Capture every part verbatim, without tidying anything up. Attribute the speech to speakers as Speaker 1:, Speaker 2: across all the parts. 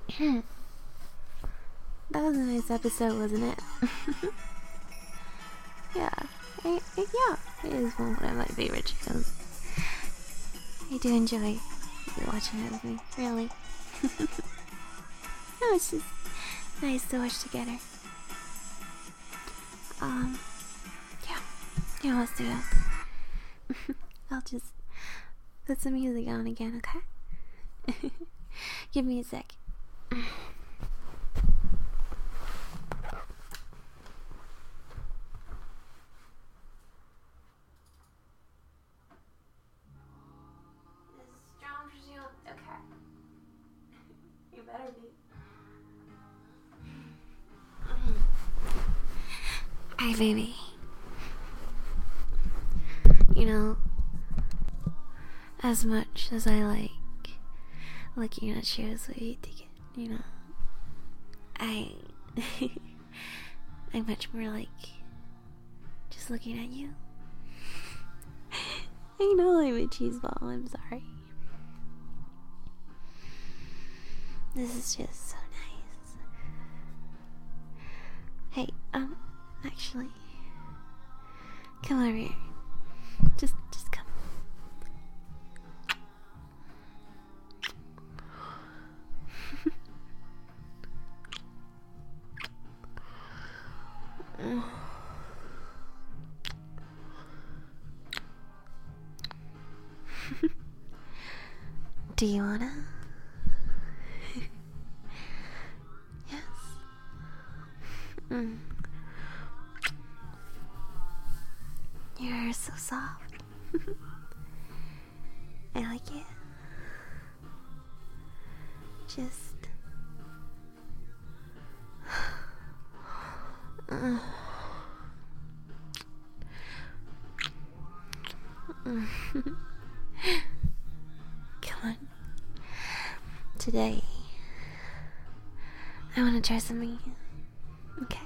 Speaker 1: That was a nice episode, wasn't it? Yeah, I, I, yeah, it is one of my favorite shows. I do enjoy watching it with me, really. No, it's just nice to watch together. Um, yeah, yeah, let's do that. I'll just put some music on again, okay? Give me a sec. Okay. You better be. Hey, baby. You know, as much as I like looking at shows with you, you know, I, I much more like just looking at you. I know I'm a cheeseball. I'm sorry. This is just so nice. Hey, um, actually, come over here. Just, just come. Do you wanna? Yes. Mm. Your hair is so soft. I like it. Just. Uh. Come on. Today, I want to try something. Okay.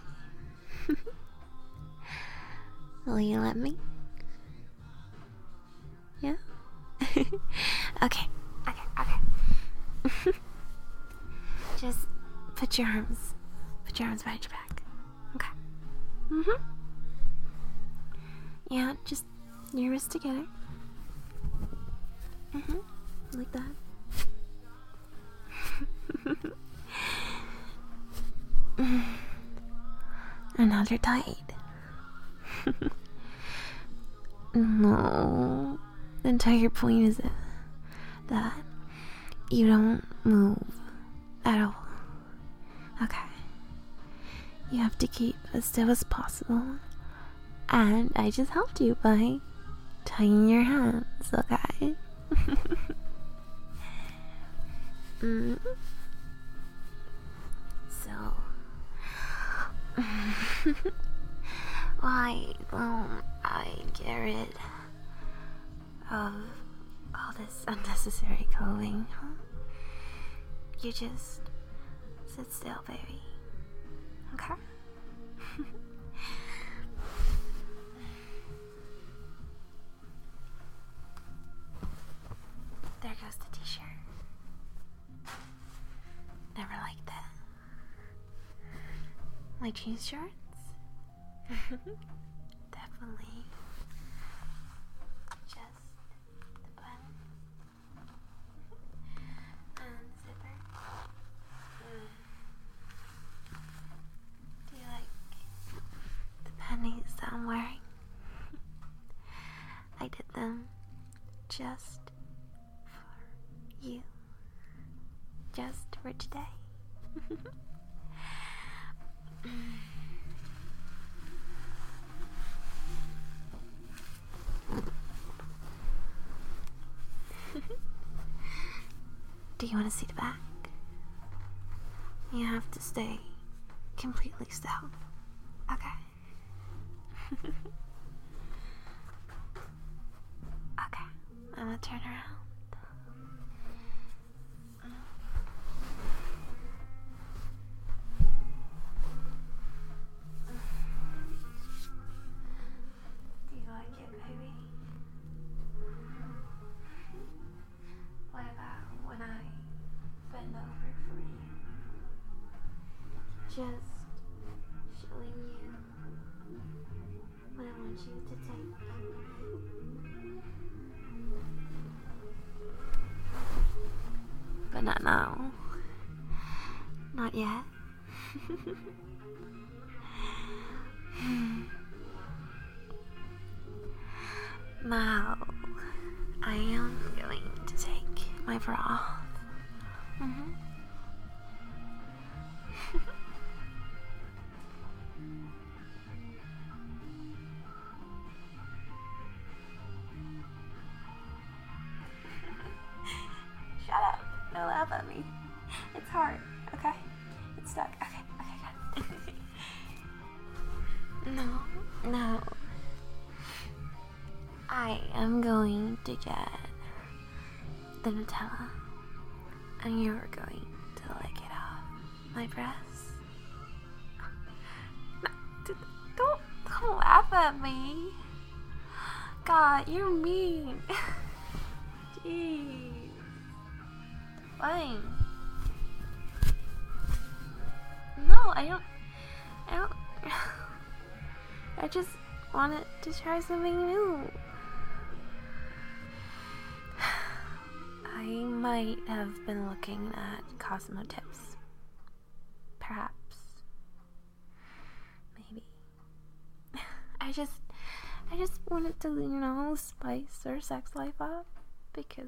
Speaker 1: Will you let me? Yeah? Okay. Okay, okay. Just put your arms, put your arms behind your back. Okay. Mm-hmm. Yeah, just your wrists together. Mm-hmm. Like that. And now they're tight. No. The entire point is that you don't move at all. Okay. You have to keep as still as possible. And I just helped you by tying your hands, okay? mm. So, why don't I get rid of all this unnecessary clothing? Huh? You just sit still, baby. Okay? There goes the t-shirt. Never liked that. My jeans shorts? Definitely. Just the button and zipper. Mm. Do you like the pennies that I'm wearing? I did them just for you. Just for today. Do you want to see the back? You have to stay completely still. Okay. Okay. I'm gonna turn around. Do you like it, baby? What about when I bend over for you? just showing you what I want you to take. But not now. Not yet. Now, I am going to take my bra off. Mm-hmm. Shut up. Don't laugh at me. It's hard, okay? It's stuck. Okay, okay, good. No, no. I am going to get the Nutella, and you're going to lick it off my breasts. No, don't, don't laugh at me. God, you're mean. Jeez. Fine. No, I don't. I don't. I just wanted to try something new. I might have been looking at Cosmo tips. Perhaps. Maybe. I just. I just wanted to, you know, spice our sex life up. Because.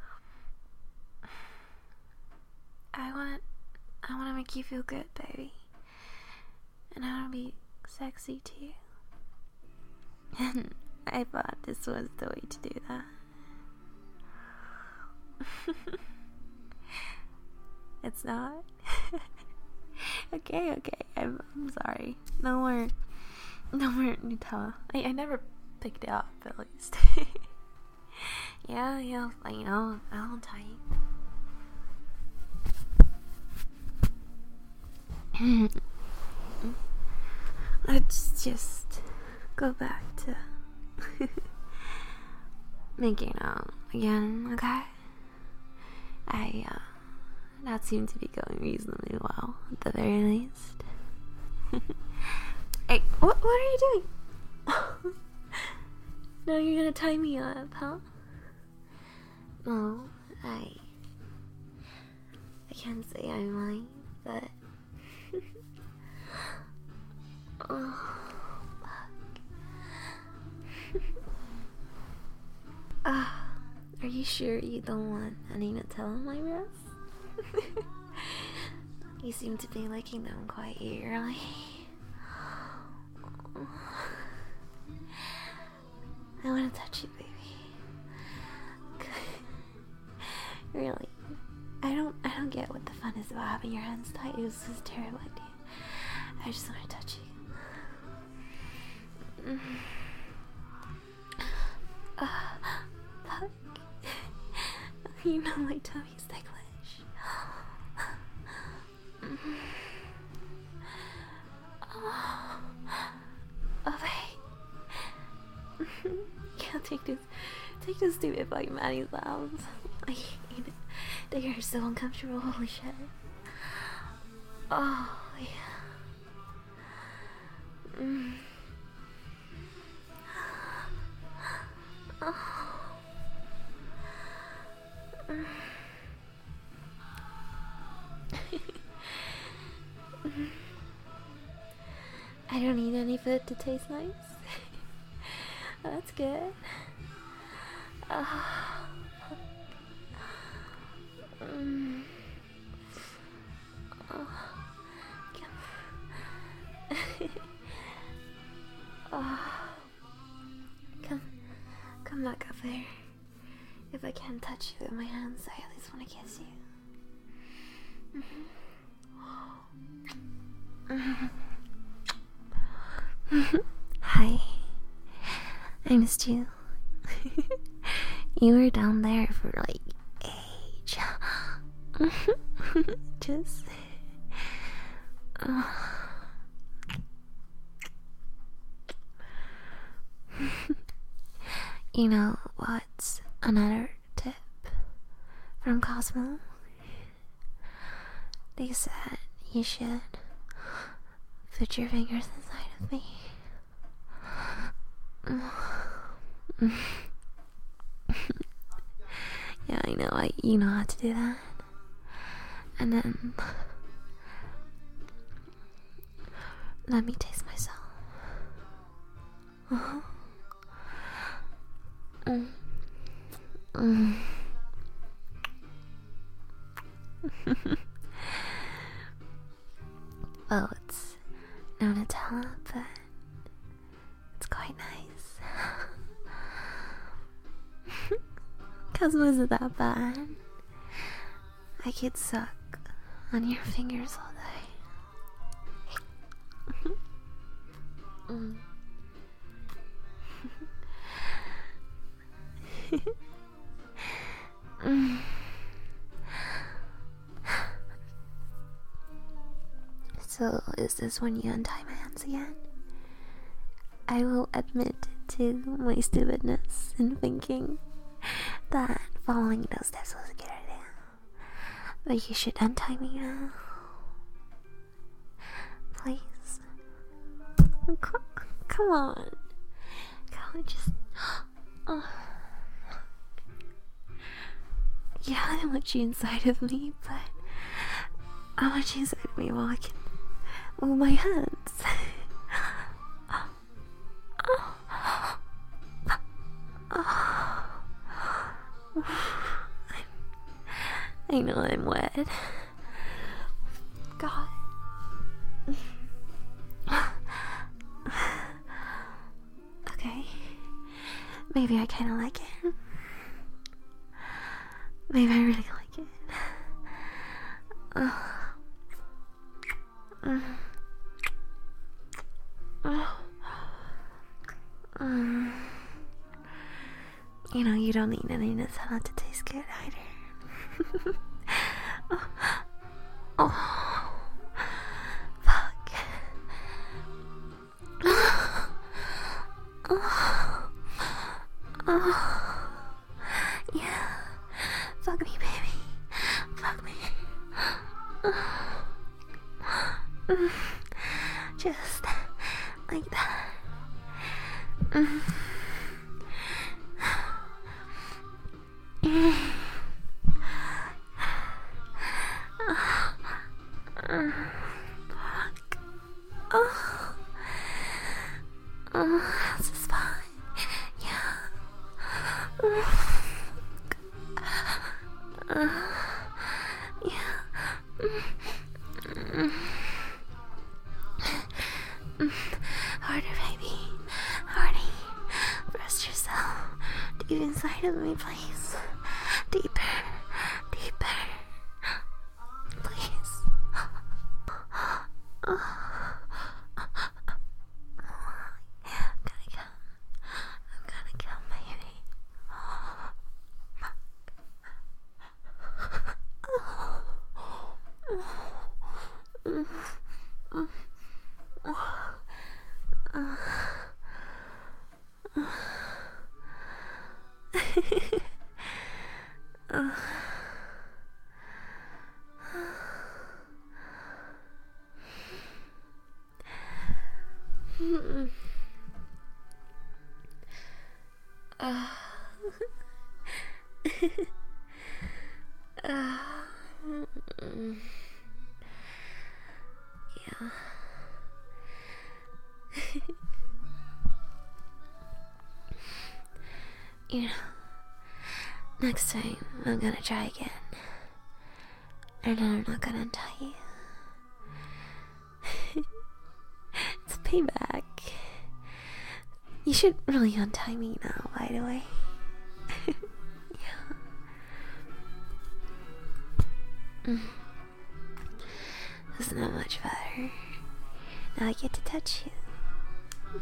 Speaker 1: I want I want to make you feel good, baby. And I want to be sexy too. And I thought this was the way to do that. It's not? okay, okay. I'm, I'm sorry. No more, no more Nutella. I, I never picked it up, at least. yeah, yeah, you know, I'll tell you. Let's just go back to making out again, okay? I, uh, that seemed to be going reasonably well, at the very least. Hey, what, what are you doing? No, you're gonna tie me up, huh? No, I, I can't say I mind, but oh, fuck. uh, are you sure you don't want any Nutella on my breasts? You seem to be liking them quite eagerly. I want to touch you, baby. Really. I don't I don't get what the fun is about having your hands tight. It was just a terrible idea. I just want to touch you. Mm. Uh, fuck. You know my tummy's ticklish. Mm. Oh. Oh, wait. Can't take this. Take this stupid fucking Maddie sounds. I hate it. They are so uncomfortable. Holy shit. Oh, yeah. Mm. Oh. Mm. I don't need any food to taste nice. That's good. Oh. Mm. Oh. Come. Oh. Come, come back up there. If I can't touch you with my hands, I at least want to kiss you. Mm-hmm. Mm-hmm. Hi. I missed you. You were down there for like age. Just. Uh. You know what's another tip from Cosmo? They said you should Put your fingers inside of me. Yeah, I know. I you know how to do that. And then let me taste myself. Uh-huh. Mm. Mm. Well, it's no Nutella, but it's quite nice. Cause wasn't that bad? I could suck on your fingers all day. Mm. Mm. So, is this when you untie my hands again? I will admit to my stupidness in thinking that following those steps was a good idea. But you should untie me now. Please. Come on. Come on, just. Oh. Yeah, I want you inside of me, but I want you inside of me while I can move my hands. I know I'm wet. God. Okay. Maybe I kinda like it. Maybe I really like it. Uh, uh, uh, uh, you know, you don't need any Nutella to taste good either. oh, oh, fuck. Oh, oh, yeah. Fuck me, baby. Fuck me. Just like that. Oh, oh, this is fine. Yeah. Uh, yeah. Harder, baby. Hardy. Rest yourself. Deep inside of me, please. Deeper. Deeper. Please. Oh. I'm gonna come. I'm gonna come, baby. Uh, uh, yeah. You know, next time I'm gonna try again. And I'm not gonna untie you. It's payback. You should really untie me now, by the way. Yeah. Mm. Isn't that much better? Now I get to touch you.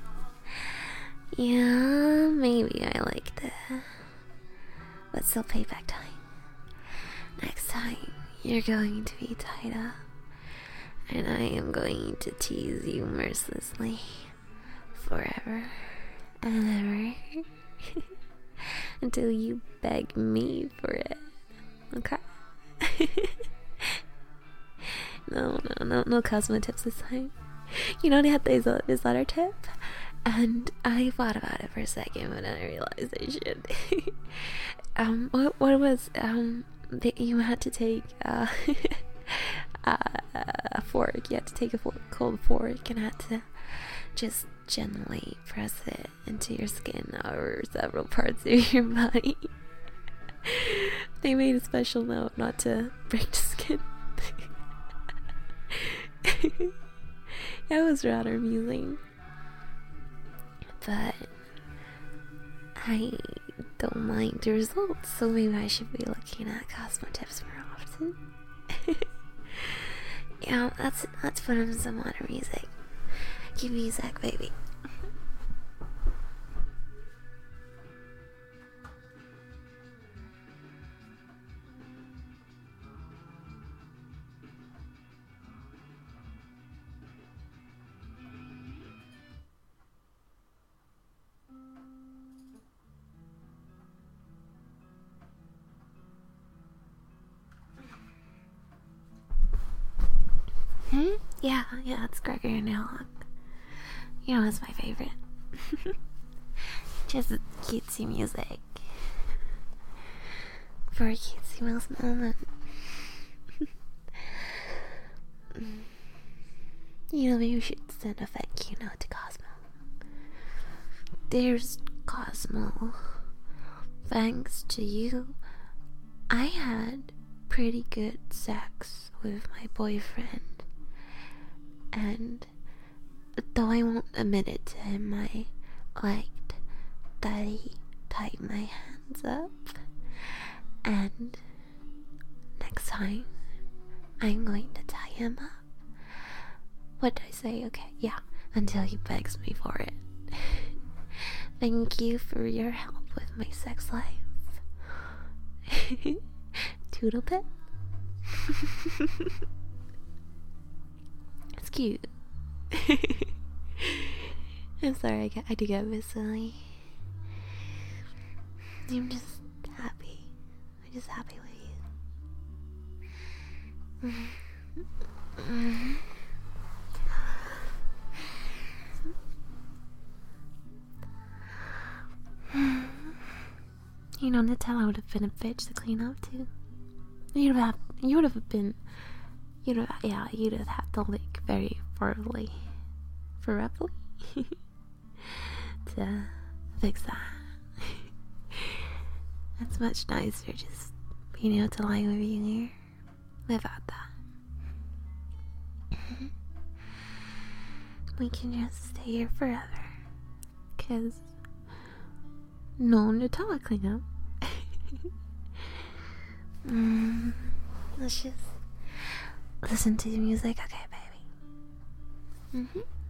Speaker 1: Yeah, maybe I like that. But still payback time. Next time, you're going to be tied up. And I am going to tease you mercilessly. Forever and ever. Until you beg me for it. Okay? No, no, no, no Cosmo tips this time. You know, they had this, uh, this other tip, and I thought about it for a second, but then I realized I should. um, what what was um that you had to take uh, uh, a fork. You had to take a fork, cold fork, and had to just gently press it into your skin or several parts of your body. They made a special note not to break the skin. That was rather amusing, but I don't mind the results, so maybe I should be looking at Cosmo tips more often. Yeah, let's let's put on some modern music. Give me a sec, baby. Hmm? Yeah, yeah, it's Gregory and Hawk. You know, it's my favorite. Just cutesy music for a cutesy mouse moment. You know, maybe we should send a thank you note to Cosmo. There's Cosmo. Thanks to you, I had pretty good sex with my boyfriend. And though I won't admit it to him, I liked that he tied my hands up. And next time, I'm going to tie him up. What did I say? Okay, yeah, until he begs me for it. Thank you for your help with my sex life. Toodle pet. It's cute. I'm sorry, I, get, I do get a bit silly. I'm just happy. I'm just happy with you. Mm-hmm. You know, Nutella would have been a bitch to clean up too. You'd have, you would have been, you'd have, yeah, you'd have had to lick very thoroughly, thoroughly, to fix that. It's much nicer just being able to lie with you here without that. We can just stay here forever, cause no Nutella cleanup. mm, let's just listen to the music, okay, baby? Mm-hmm.